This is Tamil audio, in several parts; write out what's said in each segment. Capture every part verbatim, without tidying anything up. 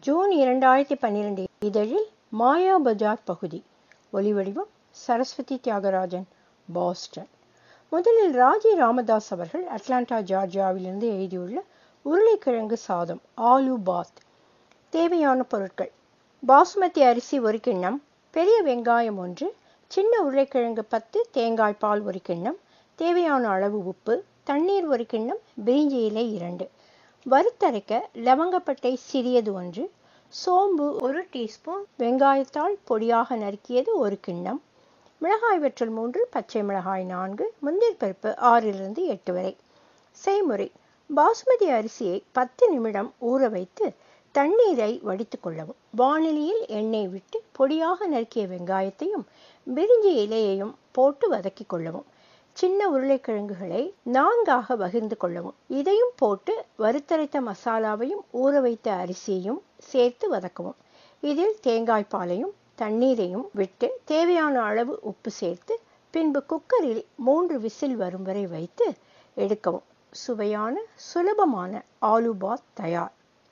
ஜூன் இரண்டாயிரத்தி பன்னிரண்டு இதழில் மாயா பஜார் பகுதி. ஒலிவடிவம் சரஸ்வதி தியாகராஜன், பாஸ்டன். முதலில் ராஜி ராமதாஸ் அவர்கள் அட்லாண்டா ஜார்ஜியாவிலிருந்து எழுதியுள்ள உருளைக்கிழங்கு சாதம், ஆலு பாத். தேவையான பொருட்கள்: பாசுமதி அரிசி ஒரு கிண்ணம், பெரிய வெங்காயம் ஒன்று, சின்ன உருளைக்கிழங்கு பத்து, தேங்காய் பால் ஒரு கிண்ணம், தேவையான அளவு உப்பு, தண்ணீர் ஒரு கிண்ணம், பிரிஞ்சி இலை இரண்டு. வறுத்தரைக்க லவங்கப்பட்டை சிறியது ஒன்று, சோம்பு ஒரு டீஸ்பூன், வெங்காயத்தாள் பொடியாக நறுக்கியது ஒரு கிண்ணம், மிளகாய் வற்றல் மூன்று, பச்சை மிளகாய் நான்கு, முந்திரி பருப்பு ஆறிலிருந்து எட்டு வரை. செய்முறை: பாசுமதி அரிசியை பத்து நிமிடம் ஊற வைத்து தண்ணீரை வடித்து கொள்ளவும். வானிலையில் எண்ணெய் விட்டு பொடியாக நறுக்கிய வெங்காயத்தையும் பிரிஞ்சி இலையையும் போட்டு வதக்கி கொள்ளவும். சின்ன உருளைக்கிழங்குகளை நான்காக பகிர்ந்து கொள்ளவும். இதையும் போட்டு வறுத்தரைத்த மசாலாவையும் ஊற வைத்த அரிசியையும் சேர்த்து வதக்கவும். இதில் தேங்காய் பாலையும் தண்ணீரையும் விட்டு தேவையான அளவு உப்பு சேர்த்து பின்பு குக்கரில் மூன்று விசில் வரும் வரை வைத்து எடுக்கவும். சுவையான சுலபமான ஆலு பாத் தயார்.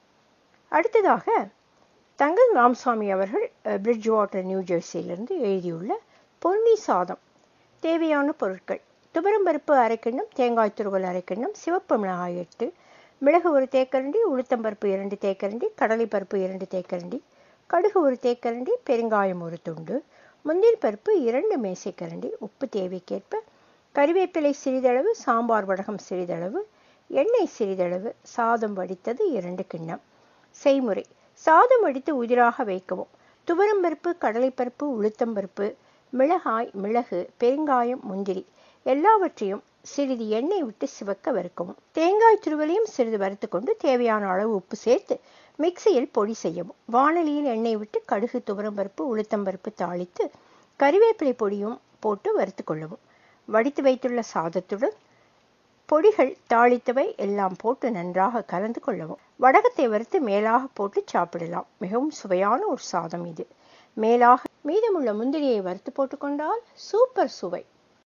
அடுத்ததாக தங்கம் ராமசாமி அவர்கள் பிரிட்ஜ் வாட்டர், நியூ ஜெர்சியிலிருந்து எழுதியுள்ள பொன்னி சாதம். தேவையான பொருட்கள்: துவரம்பருப்பு அரை கிண்ணம், தேங்காய் துருவல் அரை கிண்ணம், சிவப்பு மிளகாய் எட்டு, மிளகு ஒரு தேக்கரண்டி, உளுத்தம்பருப்பு இரண்டு தேக்கரண்டி, கடலைப்பருப்பு இரண்டு தேக்கரண்டி, கடுகு ஒரு தேக்கரண்டி, பெருங்காயம் ஒரு துண்டு, முந்திரி பருப்பு இரண்டு மேசைக்கரண்டி, உப்பு தேவைக்கேற்ப, கறிவேப்பிலை சிறிதளவு, சாம்பார் வடகம் சிறிதளவு, எண்ணெய் சிறிதளவு, சாதம் வடித்தது இரண்டு கிண்ணம். செய்முறை: சாதம் வடித்து உதிராக வைக்கவும். துவரம்பருப்பு, கடலைப்பருப்பு, உளுத்தம்பருப்பு, மிளகாய், மிளகு, பெருங்காயம், முந்திரி எல்லாவற்றையும் சிறிது எண்ணெய் விட்டு சிவக்க வறுக்கவும். தேங்காய் துருவலையும் சிறிது வறுத்து கொண்டு தேவையான அளவு உப்பு சேர்த்து மிக்சியில் பொடி செய்யவும். வாணலியில் எண்ணெய் விட்டு கடுகு, துவரம்பருப்பு, உளுத்தம்பருப்பு தாளித்து கறிவேப்பிலை பொடியும் போட்டு வறுத்து கொள்ளவும். வடித்து வைத்துள்ள சாதத்துடன் பொடிகள் தாளித்தவை எல்லாம் போட்டு நன்றாக கலந்து கொள்ளவும். வடகத்தை வறுத்து மேலாக போட்டு சாப்பிடலாம். மிகவும் சுவையான ஒரு சாதம் இது. மேலாக மீதமுள்ள முந்திரியை வறுத்து போட்டுக்கொண்டால் சூப்பர் சுவை.